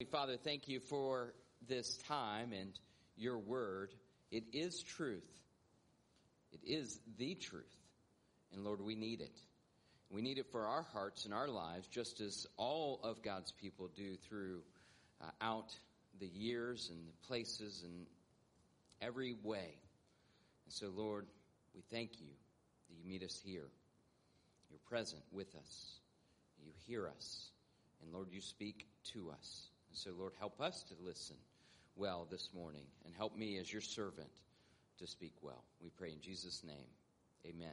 Father, thank you for this time and your word. It is truth. It is the truth. And Lord, we need it. We need it for our hearts and our lives, just as all of God's people do throughout the years and the places and every way. And so, Lord, we thank you that you meet us here. You're present with us. You hear us. And Lord, you speak to us. And so, Lord, help us to listen well this morning. And help me as your servant to speak well. We pray in Jesus' name. Amen.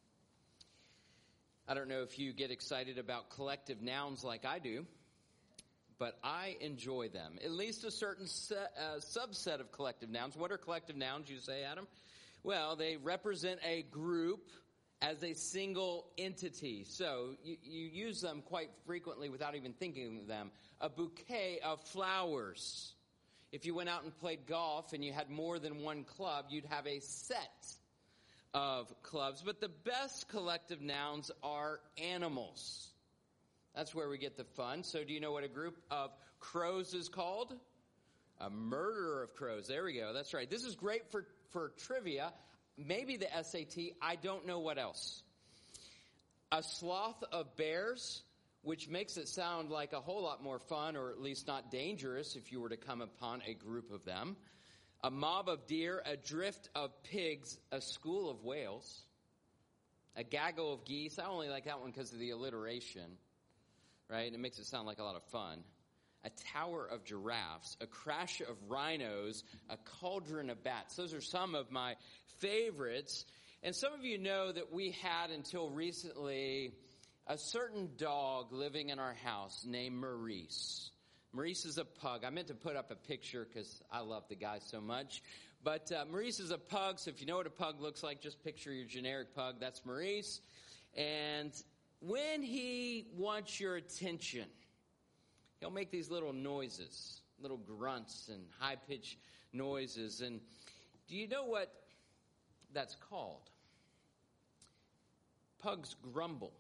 I don't know if you get excited about collective nouns like I do, but I enjoy them. At least a certain subset of collective nouns. What are collective nouns, you say, Adam? Well, they represent a group as a single entity. So you use them quite frequently without even thinking of them. A bouquet of flowers. If you went out and played golf and you had more than one club, you'd have a set of clubs. But the best collective nouns are animals. That's where we get the fun. So do you know what a group of crows is called? A murder of crows. There we go. That's right. This is great for trivia. Maybe the SAT. I don't know what else. A sloth of bears, which makes it sound like a whole lot more fun, or at least not dangerous if you were to come upon a group of them. A mob of deer, a drift of pigs, a school of whales, a gaggle of geese. I only like that one because of the alliteration, right? It makes it sound like a lot of fun. A tower of giraffes, a crash of rhinos, a cauldron of bats. Those are some of my favorites. And some of you know that we had until recently a certain dog living in our house named Maurice. Maurice is a pug. I meant to put up a picture because I love the guy so much. But Maurice is a pug, so if you know what a pug looks like, just picture your generic pug. That's Maurice. And when he wants your attention, he'll make these little noises, little grunts and high-pitched noises. And do you know what that's called? Pugs grumble.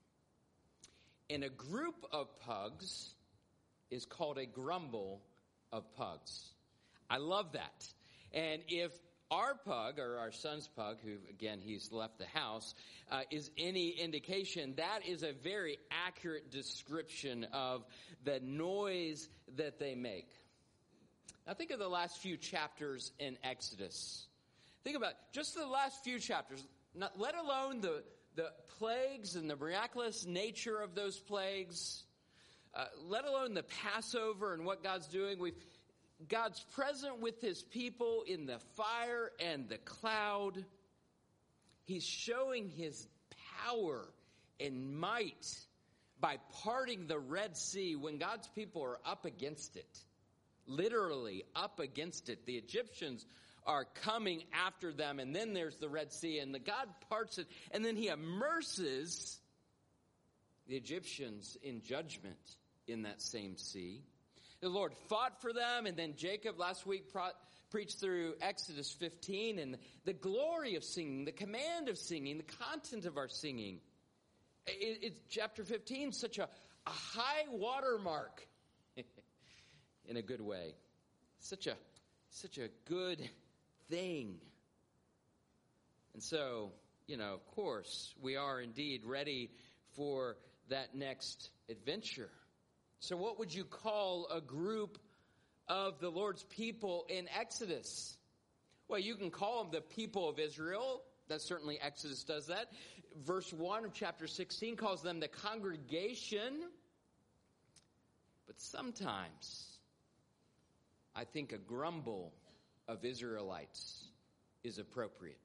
And a group of pugs is called a grumble of pugs. I love that. And if our pug, or our son's pug, who, again, he's left the house, is any indication, that is a very accurate description of the noise that they make. Now think of the last few chapters in Exodus. Think about just the last few chapters, let alone the plagues and the miraculous nature of those plagues, let alone the Passover and what God's doing. God's present with his people in the fire and the cloud. He's showing his power and might by parting the Red Sea when God's people are up against it. Literally up against it. The Egyptians are coming after them, and then there's the Red Sea, and God parts it, and then he immerses the Egyptians in judgment in that same sea. The Lord fought for them, and then Jacob last week preached through Exodus 15, and the glory of singing, the command of singing, the content of our singing. It's chapter 15, such a high watermark in a good way. Such a good thing. And so, of course, we are indeed ready for that next adventure. So what would you call a group of the Lord's people in Exodus? Well, you can call them the people of Israel. That certainly Exodus does that. Verse 1 of chapter 16 calls them the congregation. But sometimes I think a grumble of Israelites is appropriate.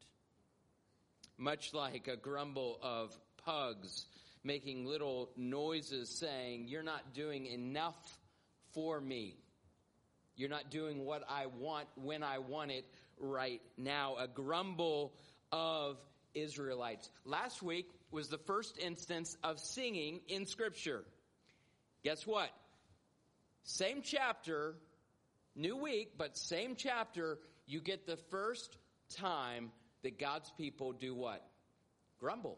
Much like a grumble of pugs making little noises saying, you're not doing enough for me. You're not doing what I want when I want it right now. A grumble of Israelites. Last week was the first instance of singing in Scripture. Guess what? Same chapter, new week, but same chapter, you get the first time that God's people do what? Grumble.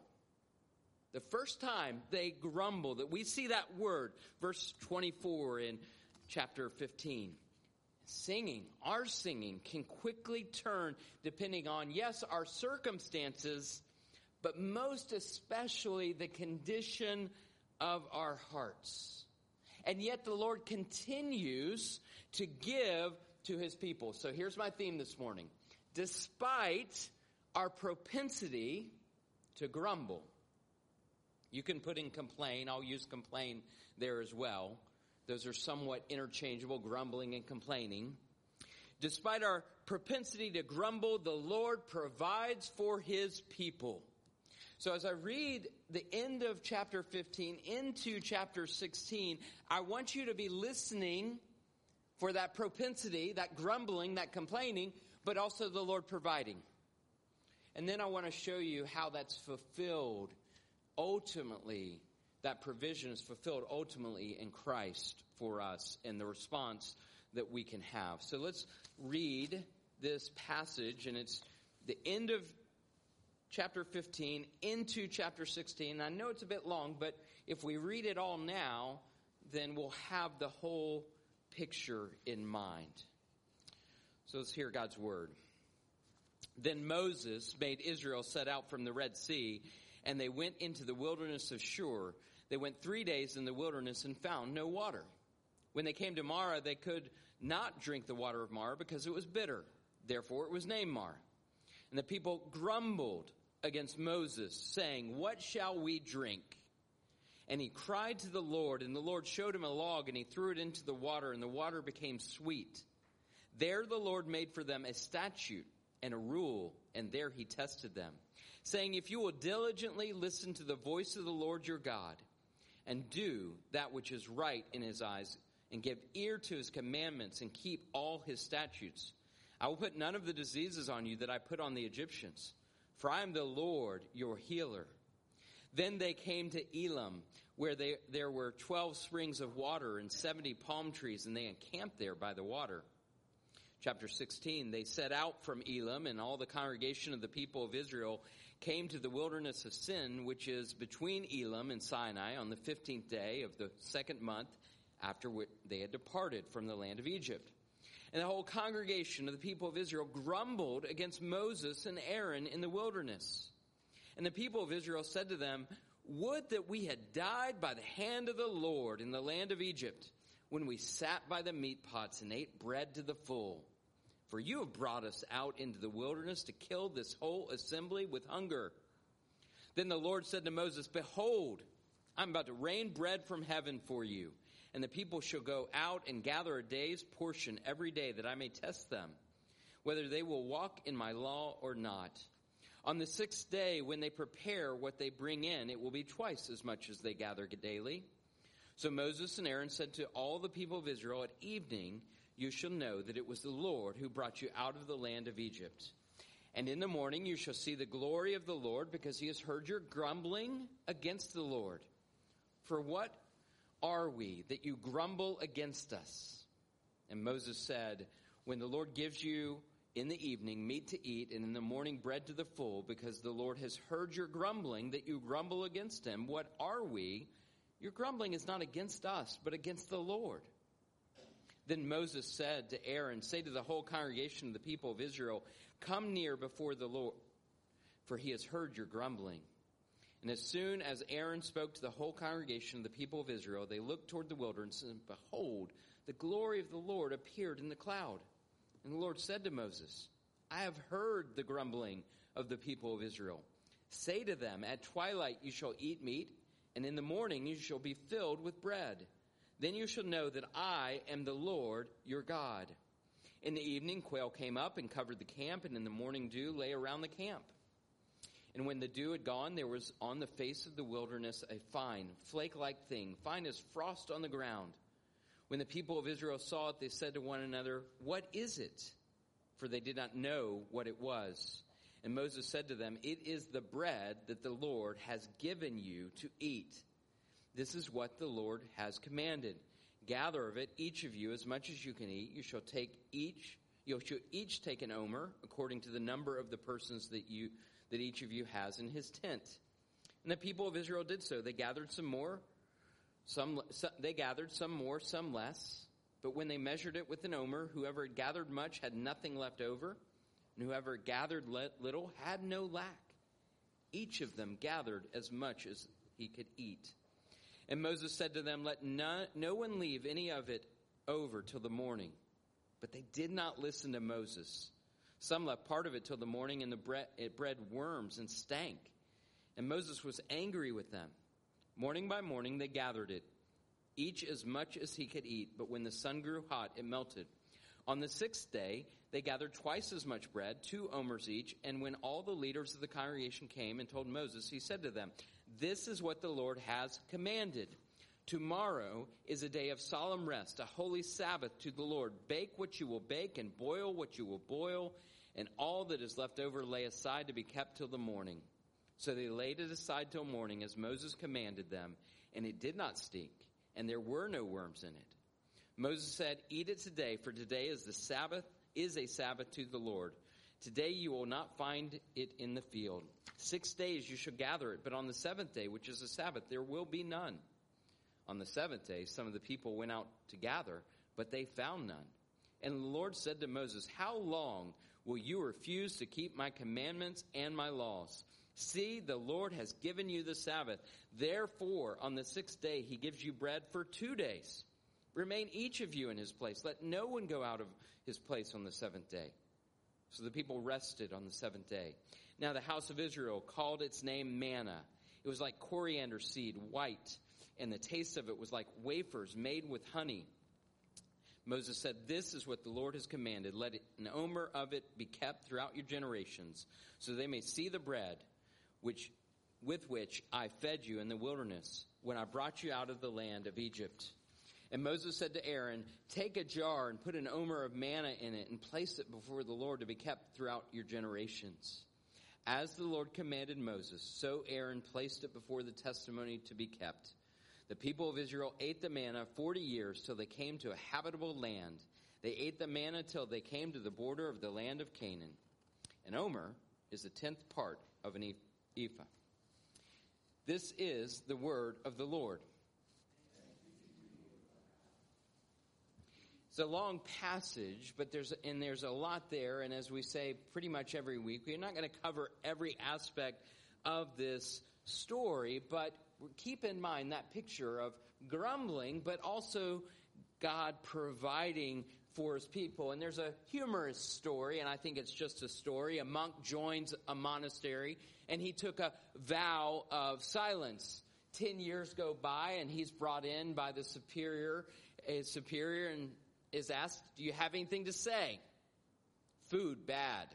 The first time they grumble, that we see that word, verse 24 in chapter 15. Our singing can quickly turn depending on, yes, our circumstances, but most especially the condition of our hearts. And yet the Lord continues to give to his people. So here's my theme this morning. Despite our propensity to grumble. You can put in complain. I'll use complain there as well. Those are somewhat interchangeable, grumbling and complaining. Despite our propensity to grumble, the Lord provides for his people. So as I read the end of chapter 15 into chapter 16, I want you to be listening for that propensity, that grumbling, that complaining, but also the Lord providing. And then I want to show you how that's fulfilled ultimately. That provision is fulfilled ultimately in Christ for us and the response that we can have. So let's read this passage, and it's the end of chapter 15 into chapter 16. I know it's a bit long, but if we read it all now, then we'll have the whole picture in mind. So let's hear God's word. Then Moses made Israel set out from the Red Sea, and they went into the wilderness of Shur. They went 3 days in the wilderness and found no water. When they came to Marah, they could not drink the water of Marah because it was bitter. Therefore it was named Marah. And the people grumbled against Moses, saying, "What shall we drink?" And he cried to the Lord, and the Lord showed him a log, and he threw it into the water, and the water became sweet. There the Lord made for them a statute and a rule, and there he tested them, saying, "If you will diligently listen to the voice of the Lord your God, and do that which is right in his eyes, and give ear to his commandments, and keep all his statutes, I will put none of the diseases on you that I put on the Egyptians, for I am the Lord your healer." Then they came to Elim, where there were 12 springs of water and 70 palm trees, and they encamped there by the water. Chapter 16, they set out from Elim, and all the congregation of the people of Israel came to the wilderness of Sin, which is between Elim and Sinai, on the 15th day of the second month after they had departed from the land of Egypt. And the whole congregation of the people of Israel grumbled against Moses and Aaron in the wilderness. And the people of Israel said to them, "Would that we had died by the hand of the Lord in the land of Egypt, when we sat by the meat pots and ate bread to the full. For you have brought us out into the wilderness to kill this whole assembly with hunger." Then the Lord said to Moses, "Behold, I am about to rain bread from heaven for you, and the people shall go out and gather a day's portion every day, that I may test them, whether they will walk in my law or not. On the 6th day, when they prepare what they bring in, it will be twice as much as they gather daily." So Moses and Aaron said to all the people of Israel, "At evening you shall know that it was the Lord who brought you out of the land of Egypt. And in the morning you shall see the glory of the Lord, because he has heard your grumbling against the Lord. For what are we that you grumble against us?" And Moses said, "When the Lord gives you in the evening meat to eat, and in the morning bread to the full, because the Lord has heard your grumbling, that you grumble against him, what are we? Your grumbling is not against us, but against the Lord." Then Moses said to Aaron, "Say to the whole congregation of the people of Israel, come near before the Lord, for he has heard your grumbling." And as soon as Aaron spoke to the whole congregation of the people of Israel, they looked toward the wilderness, and behold, the glory of the Lord appeared in the cloud. And the Lord said to Moses, "I have heard the grumbling of the people of Israel. Say to them, at twilight you shall eat meat, and in the morning you shall be filled with bread. Then you shall know that I am the Lord your God." In the evening quail came up and covered the camp, and in the morning dew lay around the camp. And when the dew had gone, there was on the face of the wilderness a fine, flake-like thing, fine as frost on the ground. When the people of Israel saw it, they said to one another, "What is it?" For they did not know what it was. And Moses said to them, "It is the bread that the Lord has given you to eat. This is what the Lord has commanded. Gather of it, each of you, as much as you can eat. You shall each take an omer, according to the number of the persons that each of you has in his tent." And the people of Israel did so. They gathered some more, some less. But when they measured it with an omer, whoever had gathered much had nothing left over, and whoever gathered little had no lack. Each of them gathered as much as he could eat. And Moses said to them, let no one leave any of it over till the morning. But they did not listen to Moses. Some left part of it till the morning, and it bred worms and stank. And Moses was angry with them. Morning by morning they gathered it, each as much as he could eat. But when the sun grew hot, it melted. On the 6th day, they gathered twice as much bread, 2 omers each. And when all the leaders of the congregation came and told Moses, he said to them, this is what the Lord has commanded. Tomorrow is a day of solemn rest, a holy Sabbath to the Lord. Bake what you will bake and boil what you will boil, and all that is left over lay aside to be kept till the morning. So they laid it aside till morning as Moses commanded them, and it did not stink, and there were no worms in it. Moses said, eat it today, for today is a Sabbath to the Lord. Today you will not find it in the field. 6 days you shall gather it, but on the 7th day, which is a Sabbath, there will be none. On the 7th day, some of the people went out to gather, but they found none. And the Lord said to Moses, how long will you refuse to keep my commandments and my laws? See, the Lord has given you the Sabbath. Therefore, on the 6th day, he gives you bread for 2 days. Remain each of you in his place. Let no one go out of his place on the 7th day. So the people rested on the 7th day. Now the house of Israel called its name manna. It was like coriander seed, white, and the taste of it was like wafers made with honey. Moses said, this is what the Lord has commanded. Let an omer of it be kept throughout your generations, so they may see the bread with which I fed you in the wilderness when I brought you out of the land of Egypt. And Moses said to Aaron, take a jar and put an omer of manna in it and place it before the Lord to be kept throughout your generations. As the Lord commanded Moses, so Aaron placed it before the testimony to be kept. The people of Israel ate the manna 40 years till they came to a habitable land. They ate the manna till they came to the border of the land of Canaan. An omer is the 10th part of an ephah. This is the word of the Lord. It's a long passage, but there's a lot there. And as we say pretty much every week, we're not going to cover every aspect of this story, but keep in mind that picture of grumbling, but also God providing for his people. And there's a humorous story, and I think it's just a story. A monk joins a monastery, and he took a vow of silence. 10 years go by, and he's brought in by the superior, and is asked, do you have anything to say? Food, bad.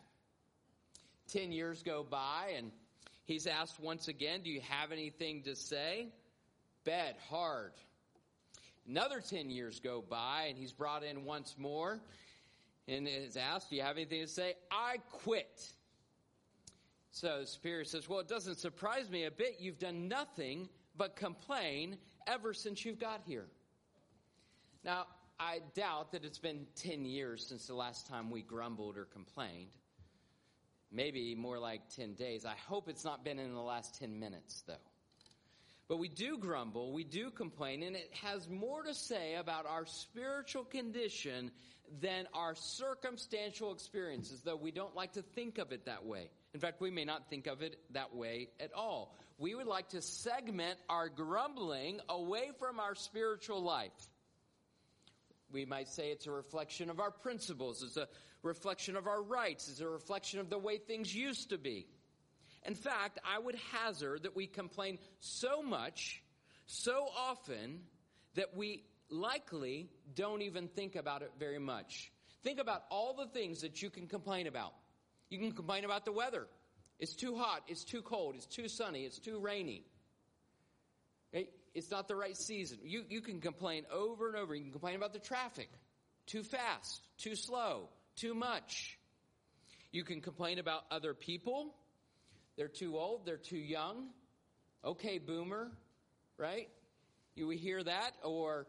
10 years go by, and he's asked once again, do you have anything to say? Bed, hard. Another 10 years go by, and he's brought in once more, and is asked, do you have anything to say? I quit. So the superior says, well, it doesn't surprise me a bit. You've done nothing but complain ever since you've got here. Now, I doubt that it's been 10 years since the last time we grumbled or complained. Maybe more like 10 days. I hope it's not been in the last 10 minutes, though. But we do grumble, we do complain, and it has more to say about our spiritual condition than our circumstantial experiences, though we don't like to think of it that way. In fact, we may not think of it that way at all. We would like to segment our grumbling away from our spiritual life. We might say it's a reflection of our principles. It's a reflection of our rights. It's a reflection of the way things used to be. In fact, I would hazard that we complain so much, so often, that we likely don't even think about it very much. Think about all the things that you can complain about. You can complain about the weather. It's too hot. It's too cold. It's too sunny. It's too rainy. It's not the right season. You can complain over and over. You can complain about the traffic. Too fast, too slow, too much. You can complain about other people. They're too old, they're too young. Okay, boomer, right? We hear that, or,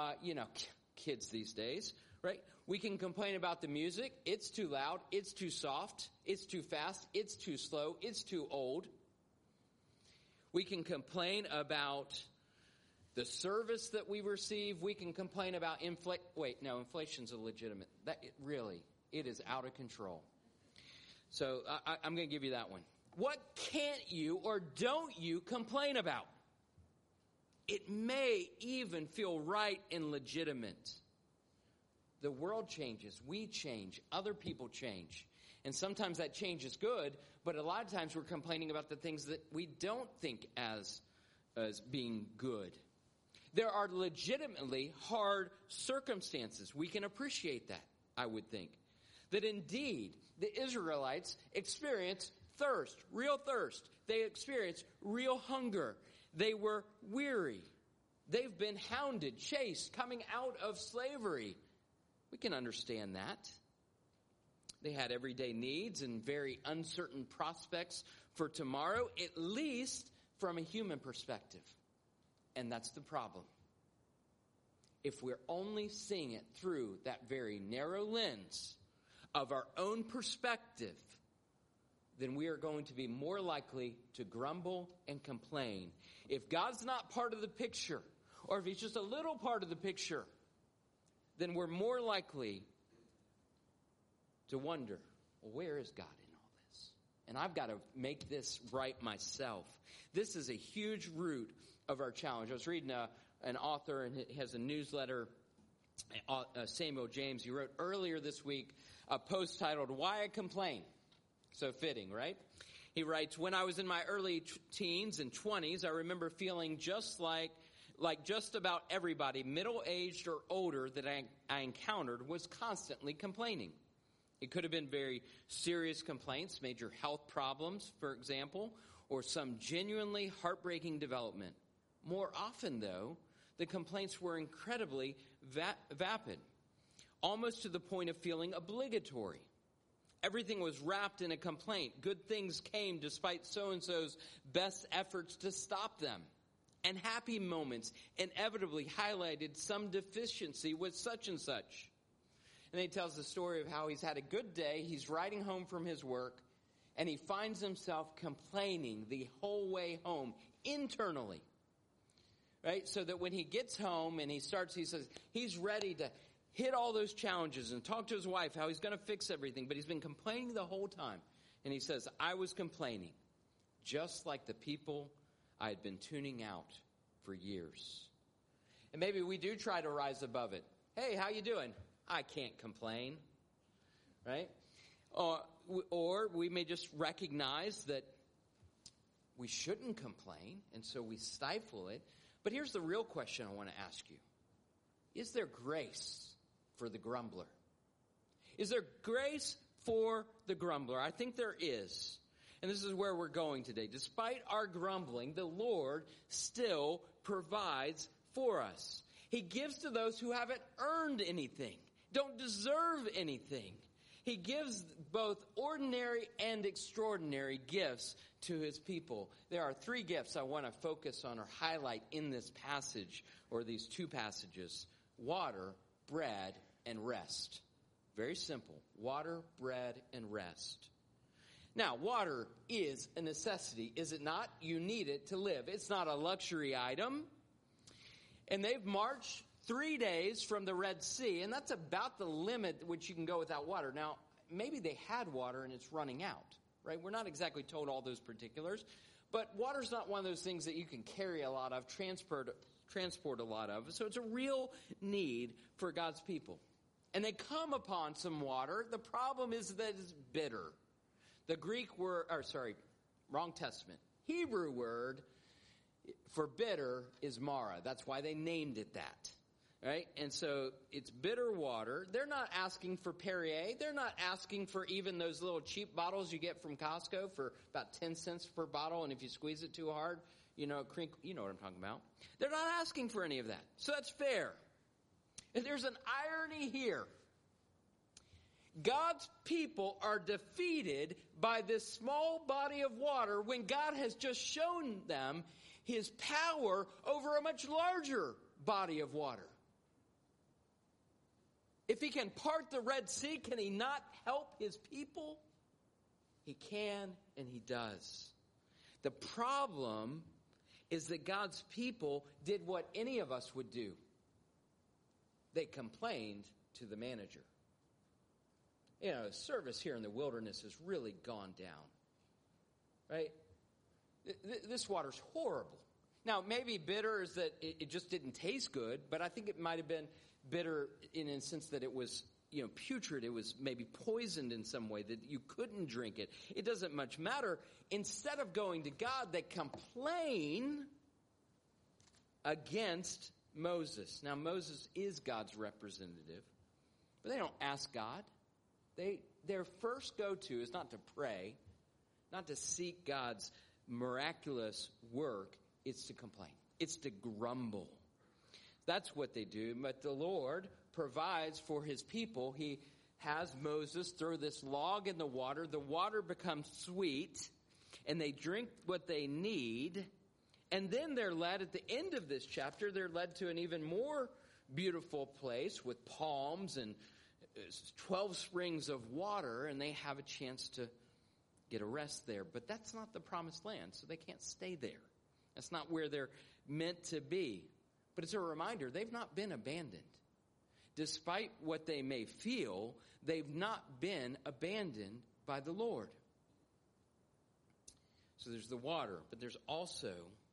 kids these days, right? We can complain about the music. It's too loud, it's too soft, it's too fast, it's too slow, it's too old. We can complain about the service that we receive. We can complain about inflation's a legitimate. It is out of control. So I'm going to give you that one. What can't you or don't you complain about? It may even feel right and legitimate. The world changes. We change. Other people change. And sometimes that change is good, but a lot of times we're complaining about the things that we don't think as being good. There are legitimately hard circumstances. We can appreciate that, I would think. That indeed, the Israelites experienced thirst, real thirst. They experienced real hunger. They were weary. They've been hounded, chased, coming out of slavery. We can understand that. They had everyday needs and very uncertain prospects for tomorrow, at least from a human perspective. And that's the problem. If we're only seeing it through that very narrow lens of our own perspective, then we are going to be more likely to grumble and complain. If God's not part of the picture, or if he's just a little part of the picture, then we're more likely to wonder, well, where is God in all this? And I've got to make this right myself. This is a huge root of our challenge. I was reading an author, and he has a newsletter, Samuel James. He wrote earlier this week a post titled, Why I Complain. So fitting, right? He writes, when I was in my early teens and 20s, I remember feeling just like just about everybody, middle-aged or older, that I encountered was constantly complaining. It could have been very serious complaints, major health problems, for example, or some genuinely heartbreaking development. More often, though, the complaints were incredibly vapid, almost to the point of feeling obligatory. Everything was wrapped in a complaint. Good things came despite so-and-so's best efforts to stop them. And happy moments inevitably highlighted some deficiency with such and such. And then he tells the story of how he's had a good day. He's riding home from his work, and he finds himself complaining the whole way home internally. Right? So that when he gets home and he says he's ready to hit all those challenges and talk to his wife how he's going to fix everything, but he's been complaining the whole time. And he says, I was complaining just like the people I had been tuning out for years. And maybe we do try to rise above it. Hey, how you doing? I can't complain. Right? Or we may just recognize that we shouldn't complain, and so we stifle it. But here's the real question I want to ask you. Is there grace for the grumbler? Is there grace for the grumbler? I think there is. And this is where we're going today. Despite our grumbling, the Lord still provides for us. He gives to those who haven't earned anything, don't deserve anything. He gives both ordinary and extraordinary gifts to his people. There are three gifts I want to focus on or highlight in this passage, or these two passages: water, bread, and rest. Very simple. Water, bread, and rest. Now, water is a necessity, is it not? You need it to live. It's not a luxury item. And they've marched 3 days from the Red Sea, and that's about the limit at which you can go without water. Now, maybe they had water and it's running out, right? We're not exactly told all those particulars, but water's not one of those things that you can carry a lot of, transport a lot of. So it's a real need for God's people. And they come upon some water. The problem is that it's bitter. The Greek word, wrong testament. Hebrew word for bitter is Mara. That's why they named it that. Right? And so it's bitter water. They're not asking for Perrier. They're not asking for even those little cheap bottles you get from Costco for about 10 cents per bottle. And if you squeeze it too hard, you know what I'm talking about. They're not asking for any of that. So that's fair. And there's an irony here. God's people are defeated by this small body of water when God has just shown them his power over a much larger body of water. If he can part the Red Sea, can he not help his people? He can, and he does. The problem is that God's people did what any of us would do. They complained to the manager. Service here in the wilderness has really gone down. Right? This water's horrible. Now, maybe bitter is that it just didn't taste good, but I think it might have been bitter in a sense that it was, putrid. It was maybe poisoned in some way that you couldn't drink it. It doesn't much matter. Instead of going to God, they complain against Moses. Now, Moses is God's representative, but they don't ask God. Their first go-to is not to pray, not to seek God's miraculous work. It's to complain. It's to grumble. That's what they do. But the Lord provides for his people. He has Moses throw this log in the water. The water becomes sweet, and they drink what they need. And then they're led, at the end of this chapter, they're led to an even more beautiful place with palms and 12 springs of water, and they have a chance to get a rest there. But that's not the promised land, so they can't stay there. That's not where they're meant to be. But it's a reminder, they've not been abandoned. Despite what they may feel, they've not been abandoned by the Lord. So there's the water, but there's also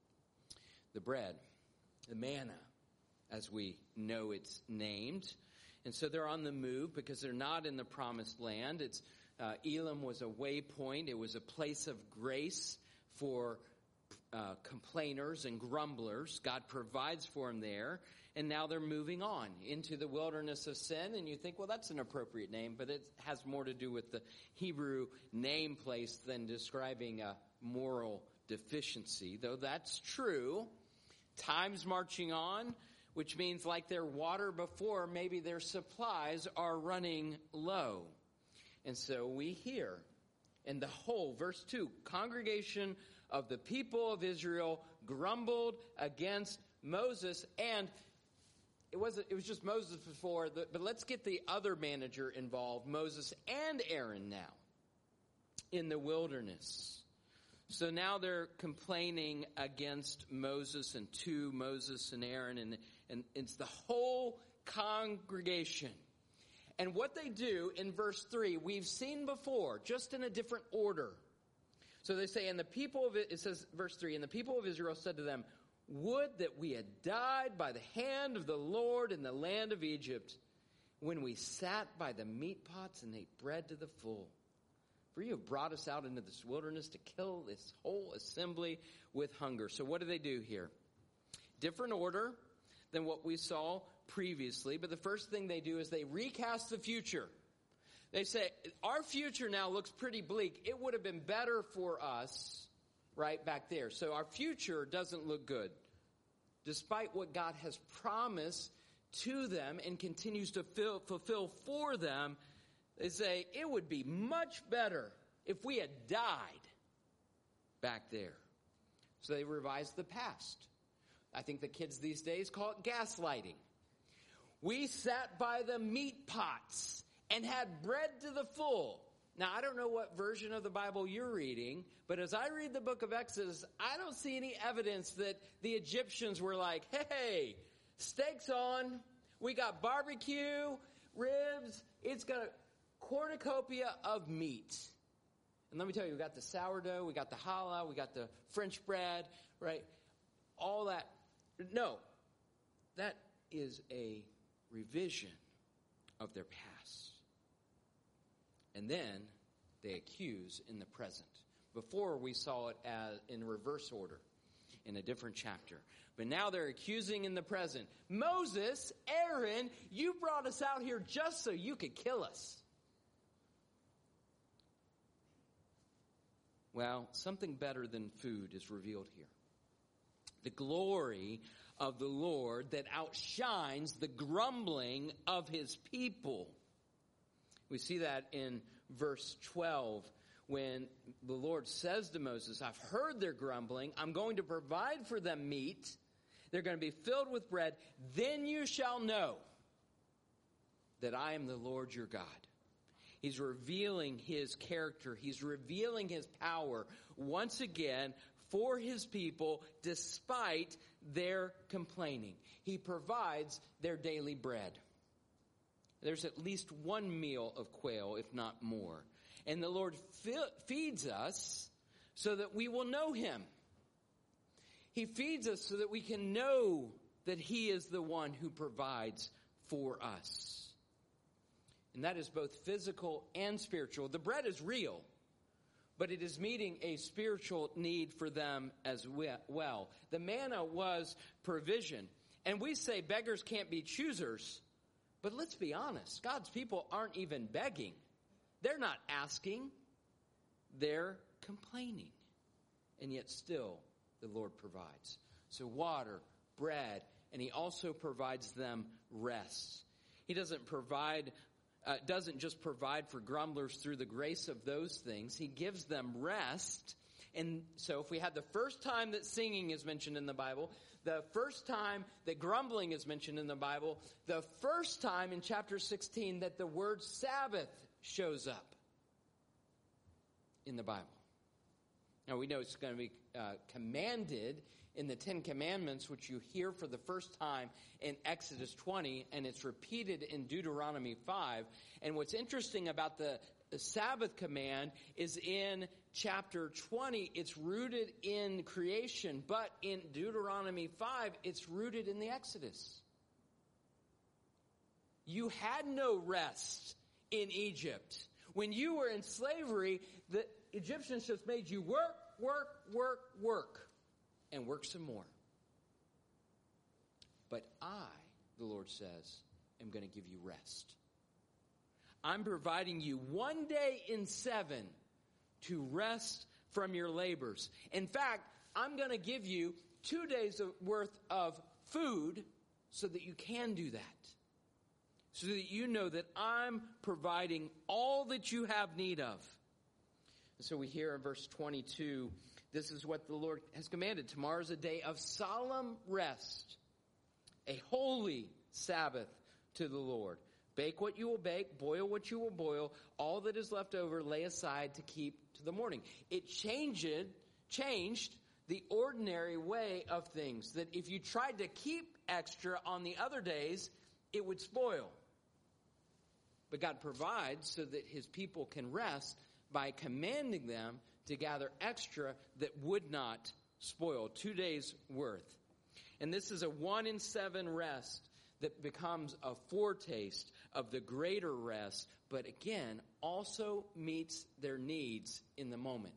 the bread, the manna, as we know it's named. And so they're on the move because they're not in the promised land. Elim was a waypoint. It was a place of grace for complainers and grumblers. God provides for them there. And now they're moving on into the wilderness of sin. And you think, well, that's an appropriate name, but it has more to do with the Hebrew name place than describing a moral deficiency. Though that's true, time's marching on, which means like their water before, maybe their supplies are running low. And so we hear in the whole, verse 2, congregation of the people of Israel grumbled against Moses. And it was just Moses before, but let's get the other manager involved, Moses and Aaron now in the wilderness. So now they're complaining against Moses and to Moses and Aaron, and it's the whole congregation. And what they do in verse 3, we've seen before, just in a different order. So they say, it says, verse 3, and the people of Israel said to them, would that we had died by the hand of the Lord in the land of Egypt, when we sat by the meat pots and ate bread to the full. For you have brought us out into this wilderness to kill this whole assembly with hunger. So what do they do here? Different order than what we saw previously. But the first thing they do is they recast the future. They say, our future now looks pretty bleak. It would have been better for us right back there. So our future doesn't look good. Despite what God has promised to them and continues to fulfill for them, they say, it would be much better if we had died back there. So they revised the past. I think the kids these days call it gaslighting. We sat by the meat pots and had bread to the full. Now, I don't know what version of the Bible you're reading, but as I read the book of Exodus, I don't see any evidence that the Egyptians were like, hey, steak's on, we got barbecue, ribs, it's got a cornucopia of meat. And let me tell you, we got the sourdough, we got the challah, we got the French bread, right? All that. No, that is a revision of their past. And then they accuse in the present. Before we saw it as in reverse order in a different chapter. But now they're accusing in the present. Moses, Aaron, you brought us out here just so you could kill us. Well, something better than food is revealed here. The glory of the Lord that outshines the grumbling of his people. We see that in verse 12 when the Lord says to Moses, I've heard their grumbling. I'm going to provide for them meat. They're going to be filled with bread. Then you shall know that I am the Lord your God. He's revealing his character. He's revealing his power once again for his people despite their complaining. He provides their daily bread. There's at least one meal of quail, if not more. And the Lord feeds us so that we will know him. He feeds us so that we can know that he is the one who provides for us. And that is both physical and spiritual. The bread is real, but it is meeting a spiritual need for them as well. The manna was provision. And we say beggars can't be choosers. But let's be honest, God's people aren't even begging. They're not asking. They're complaining. And yet still, the Lord provides. So water, bread, and he also provides them rest. He doesn't just provide for grumblers through the grace of those things. He gives them rest. And so if we had the first time that singing is mentioned in the Bible, the first time that grumbling is mentioned in the Bible, the first time in chapter 16 that the word Sabbath shows up in the Bible. Now we know it's going to be commanded in the Ten Commandments, which you hear for the first time in Exodus 20, and it's repeated in Deuteronomy 5. And what's interesting about the Sabbath command is in chapter 20, it's rooted in creation, but in Deuteronomy 5, it's rooted in the Exodus. You had no rest in Egypt. When you were in slavery, the Egyptians just made you work, and work some more. But I, the Lord says, am going to give you rest. I'm providing you 1 day in 7 to rest from your labors. In fact, I'm going to give you 2 days worth of food so that you can do that. So that you know that I'm providing all that you have need of. And so we hear in verse 22, this is what the Lord has commanded. Tomorrow is a day of solemn rest, a holy Sabbath to the Lord. Bake what you will bake, boil what you will boil, all that is left over lay aside to keep to the morning. It changed the ordinary way of things, that if you tried to keep extra on the other days, it would spoil. But God provides so that his people can rest by commanding them to gather extra that would not spoil. 2 days worth. And this is a 1 in 7 rest that becomes a foretaste of the greater rest, but again, also meets their needs in the moment.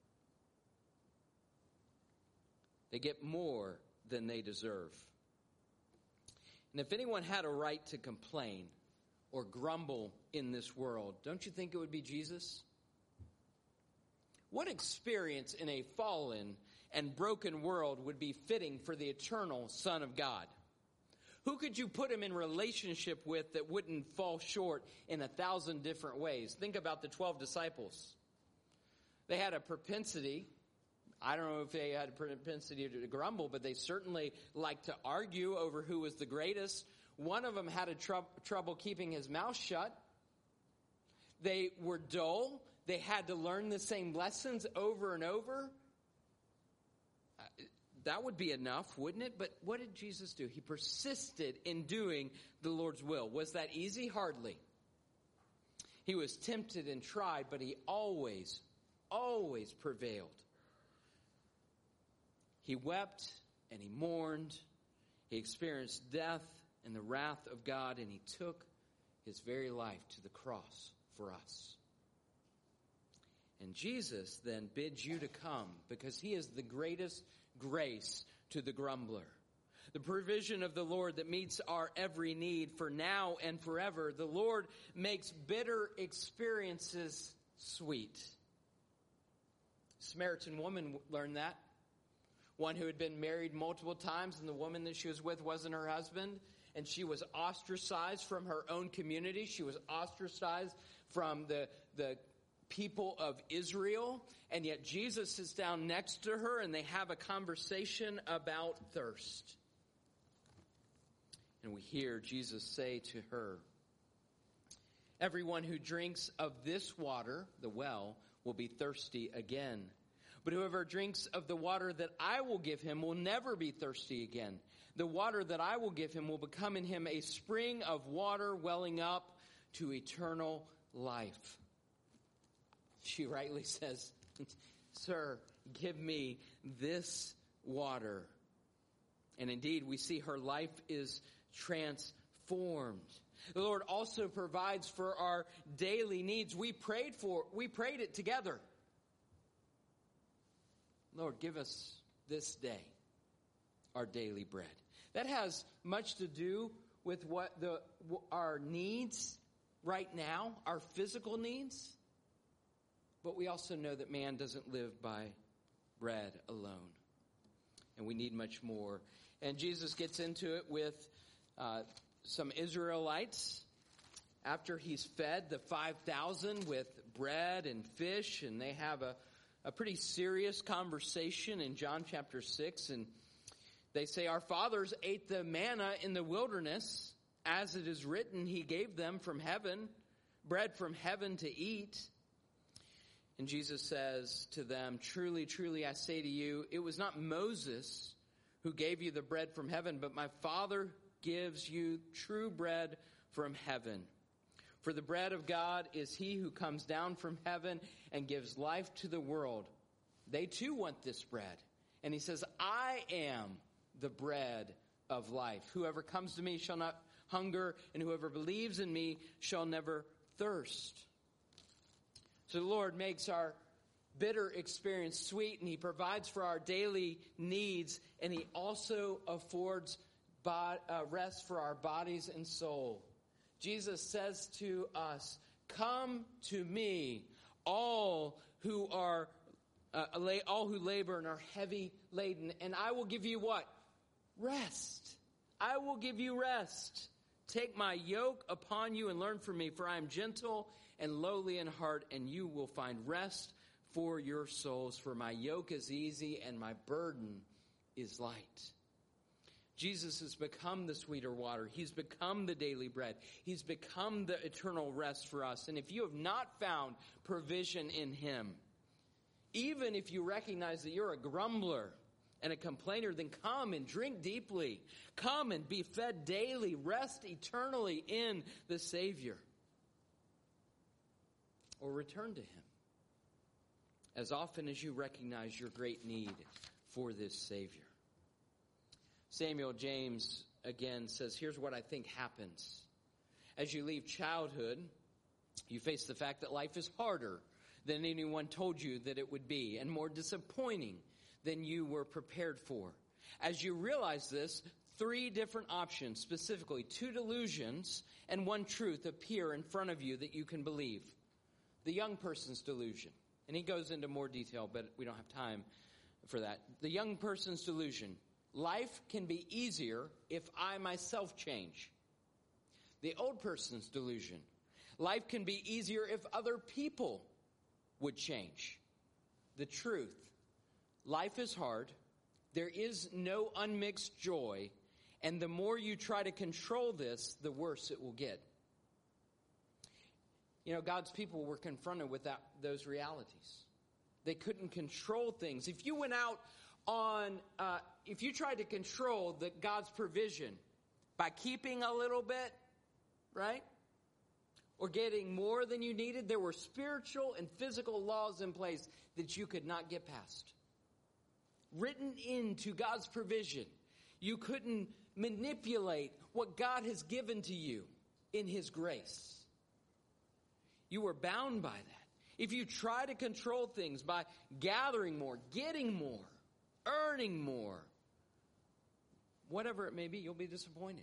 They get more than they deserve. And if anyone had a right to complain or grumble in this world, don't you think it would be Jesus? What experience in a fallen and broken world would be fitting for the eternal Son of God? Who could you put him in relationship with that wouldn't fall short in 1,000 different ways? Think about the 12 disciples. They had a propensity. I don't know if they had a propensity to grumble, but they certainly liked to argue over who was the greatest. One of them had trouble keeping his mouth shut. They were dull. They had to learn the same lessons over and over. That would be enough, wouldn't it? But what did Jesus do? He persisted in doing the Lord's will. Was that easy? Hardly. He was tempted and tried, but he always prevailed. He wept and he mourned. He experienced death and the wrath of God, and he took his very life to the cross for us. And Jesus then bids you to come because he is the greatest grace to the grumbler. The provision of the Lord that meets our every need for now and forever. The Lord makes bitter experiences sweet. Samaritan woman learned that. One who had been married multiple times, and the woman that she was with wasn't her husband. And she was ostracized from her own community. She was ostracized from the people of Israel. And yet Jesus sits down next to her and they have a conversation about thirst. And we hear Jesus say to her, "Everyone who drinks of this water, the well, will be thirsty again. But whoever drinks of the water that I will give him will never be thirsty again. The water that I will give him will become in him a spring of water welling up to eternal life." She rightly says, "Sir, give me this water." And indeed, we see her life is transformed. The Lord also provides for our daily needs. We prayed it together. Lord, give us this day our daily bread. That has much to do with what our needs right now, our physical needs. But we also know that man doesn't live by bread alone. And we need much more. And Jesus gets into it with some Israelites after he's fed the 5,000 with bread and fish. And they have a pretty serious conversation in John chapter 6. And they say, "Our fathers ate the manna in the wilderness. As it is written, he gave them from heaven, bread from heaven to eat." And Jesus says to them, "Truly, truly, I say to you, it was not Moses who gave you the bread from heaven, but my Father gives you true bread from heaven. For the bread of God is he who comes down from heaven and gives life to the world." They too want this bread. And he says, "I am the bread of life. Whoever comes to me shall not hunger, and whoever believes in me shall never thirst." So the Lord makes our bitter experience sweet, and he provides for our daily needs, and he also affords rest for our bodies and soul. Jesus says to us, "Come to me, all who labor and are heavy laden, and I will give you" what? Rest. I will give you rest. "Take my yoke upon you and learn from me, for I am gentle and lowly in heart, and you will find rest for your souls. For my yoke is easy and my burden is light." Jesus has become the sweeter water. He's become the daily bread. He's become the eternal rest for us. And if you have not found provision in him, even if you recognize that you're a grumbler and a complainer, then come and drink deeply. Come and be fed daily. Rest eternally in the Savior. Or return to him as often as you recognize your great need for this Savior. Samuel James again says, "Here's what I think happens. As you leave childhood, you face the fact that life is harder than anyone told you that it would be, and more disappointing than you were prepared for. As you realize this, 3 different options, specifically 2 delusions and 1 truth, appear in front of you that you can believe. The young person's delusion." And he goes into more detail, but we don't have time for that. The young person's delusion. Life can be easier if I myself change. The old person's delusion. Life can be easier if other people would change. The truth. Life is hard. There is no unmixed joy. And the more you try to control this, the worse it will get. You know, God's people were confronted with those realities. They couldn't control things. If you went out if you tried to control God's provision by keeping a little bit, right? Or getting more than you needed, there were spiritual and physical laws in place that you could not get past. Written into God's provision. You couldn't manipulate what God has given to you in his grace. You were bound by that. If you try to control things by gathering more, getting more, earning more, whatever it may be, you'll be disappointed.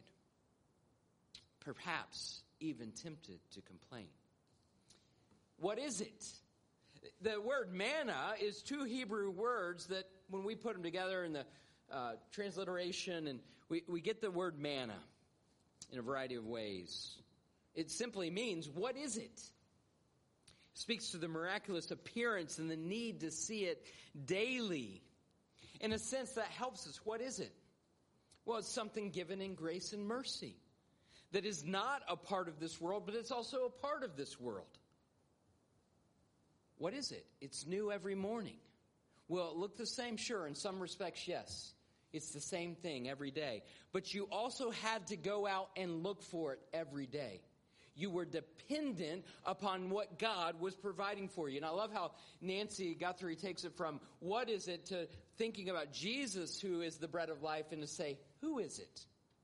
Perhaps even tempted to complain. What is it? The word manna is 2 Hebrew words that when we put them together in the transliteration, and we get the word manna in a variety of ways. It simply means, what is it? It speaks to the miraculous appearance and the need to see it daily. In a sense, that helps us. What is it? Well, it's something given in grace and mercy that is not a part of this world, but it's also a part of this world. What is it? It's new every morning. Will it look the same? Sure. In some respects, yes. It's the same thing every day. But you also had to go out and look for it every day. You were dependent upon what God was providing for you. And I love how Nancy Guthrie takes it from what is it to thinking about Jesus, who is the bread of life, and to say, who is it?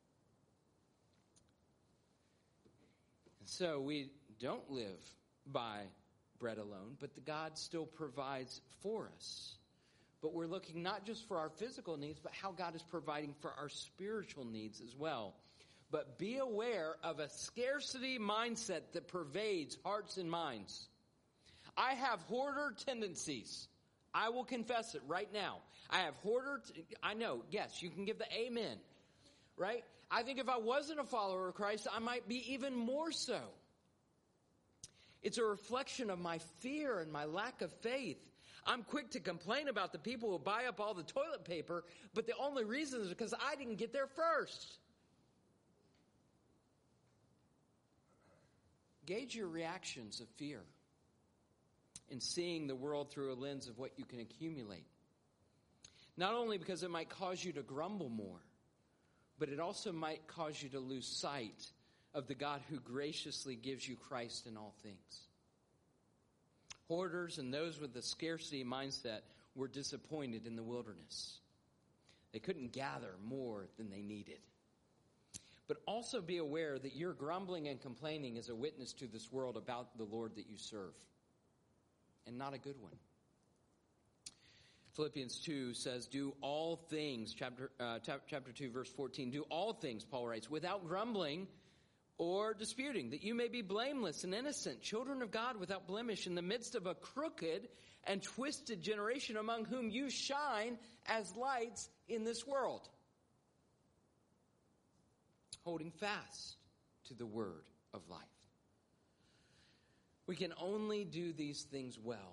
And so we don't live by bread alone, but the God still provides for us. But we're looking not just for our physical needs, but how God is providing for our spiritual needs as well. But be aware of a scarcity mindset that pervades hearts and minds. I have hoarder tendencies. I will confess it right now. I have I know, yes, you can give the amen, right? I think if I wasn't a follower of Christ, I might be even more so. It's a reflection of my fear and my lack of faith. I'm quick to complain about the people who buy up all the toilet paper, but the only reason is because I didn't get there first. Gauge your reactions of fear in seeing the world through a lens of what you can accumulate. Not only because it might cause you to grumble more, but it also might cause you to lose sight of the God who graciously gives you Christ in all things. Hoarders and those with the scarcity mindset were disappointed in the wilderness. They couldn't gather more than they needed. But also be aware that your grumbling and complaining is a witness to this world about the Lord that you serve, and not a good one. Philippians 2 says, do all things, chapter 2, verse 14, do all things, Paul writes, without grumbling or disputing, that you may be blameless and innocent, children of God without blemish, in the midst of a crooked and twisted generation, among whom you shine as lights in this world, holding fast to the word of life. We can only do these things well,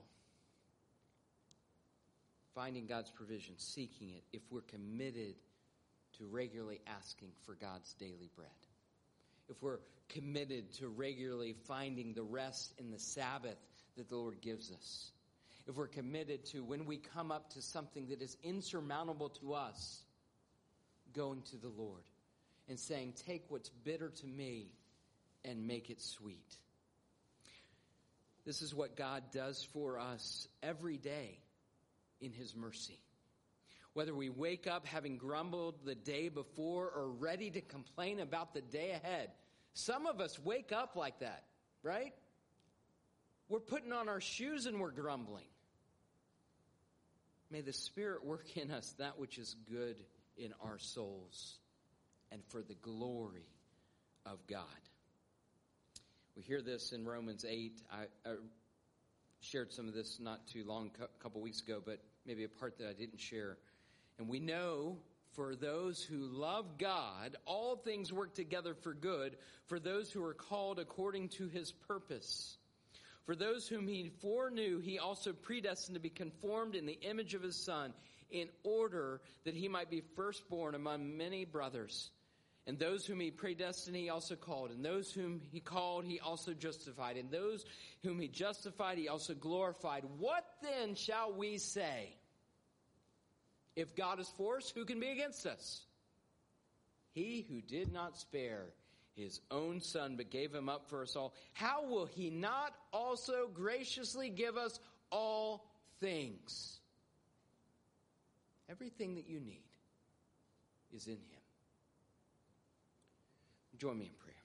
finding God's provision, seeking it, if we're committed to regularly asking for God's daily bread. If we're committed to regularly finding the rest in the Sabbath that the Lord gives us. If we're committed to, when we come up to something that is insurmountable to us, going to the Lord and saying, take what's bitter to me and make it sweet. This is what God does for us every day in His mercy. Whether we wake up having grumbled the day before or ready to complain about the day ahead. Some of us wake up like that, right? We're putting on our shoes and we're grumbling. May the Spirit work in us that which is good in our souls and for the glory of God. We hear this in Romans 8. I shared some of this not too long, a couple weeks ago, but maybe a part that I didn't share. And we know for those who love God, all things work together for good, for those who are called according to His purpose. For those whom He foreknew, He also predestined to be conformed in the image of His Son, in order that He might be firstborn among many brothers. And those whom He predestined, He also called. And those whom He called, He also justified. And those whom He justified, He also glorified. What then shall we say? If God is for us, who can be against us? He who did not spare His own Son, but gave Him up for us all, how will He not also graciously give us all things? Everything that you need is in Him. Join me in prayer.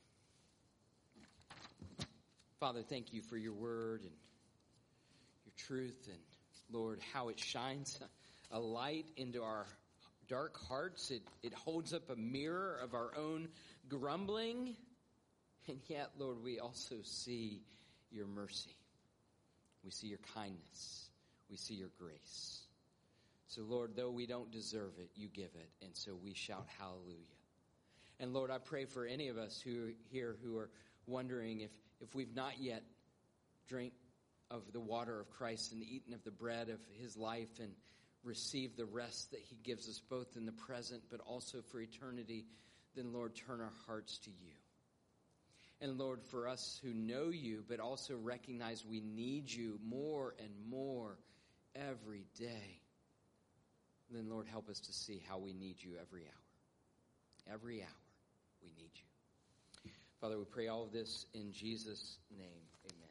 Father, thank You for Your word and Your truth, and Lord, how it shines a light into our dark hearts. It holds up a mirror of our own grumbling. And yet, Lord, we also see Your mercy. We see Your kindness. We see Your grace. So, Lord, though we don't deserve it, You give it. And so we shout hallelujah. And Lord, I pray for any of us who are here who are wondering if we've not yet drank of the water of Christ and eaten of the bread of His life and receive the rest that He gives us both in the present but also for eternity, then Lord, turn our hearts to You. And Lord, for us who know You but also recognize we need You more and more every day, then Lord, help us to see how we need you every hour. Every hour we need you. Father, we pray all of this in Jesus' name. Amen.